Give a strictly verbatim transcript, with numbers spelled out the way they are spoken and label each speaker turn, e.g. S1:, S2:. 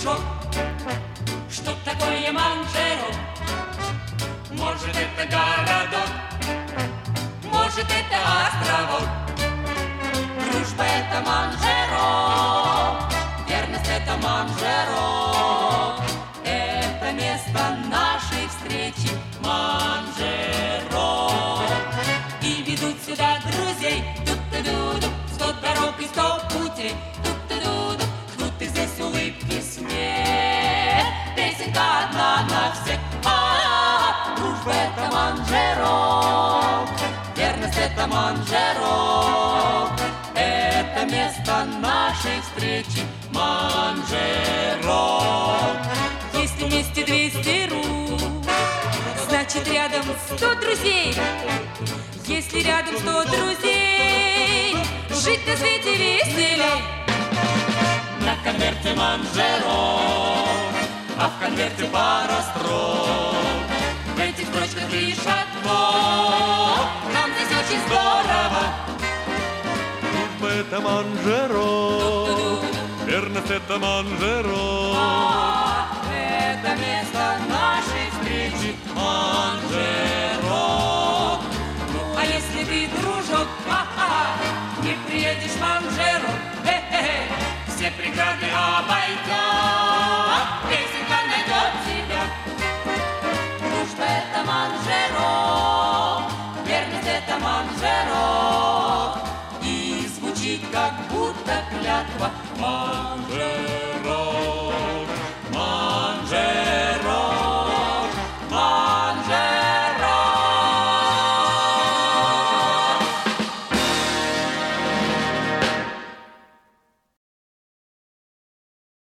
S1: дружок. Что такое манжерок? Может, это городок, может, это островок. Дружба — это манжерок, верность — это манжерок. Это место нашей встречи манжерок. И ведут сюда друзей, тут-ту-ду-ду, сто дорог и сто путей, тут-ту-ду-ду, ждут их здесь улыбки, смех. Песенка одна на всех. А-а-а, дружба — это манжерок, верность — это манжерок. Это место нашей встречи манжерок. Если вместе двести рук, значит рядом сто друзей. Если рядом сто друзей, жить на свете веселей. На конверте манжерок, а в конверте пара строк. В этих строчках лишь одно: нам здесь очень здорово.
S2: Дружба — это манжерок, верность — это манжерок.
S1: А, это место нашей встречи манжерок. Ну, а если ты, дружок, а-а, не приедешь в манжерок, э-э-э, все преграды обойдет, песенка найдет тебя. Дружба — это манжерок, верность — это манжерок. И звучит, как будто клятва манжерок.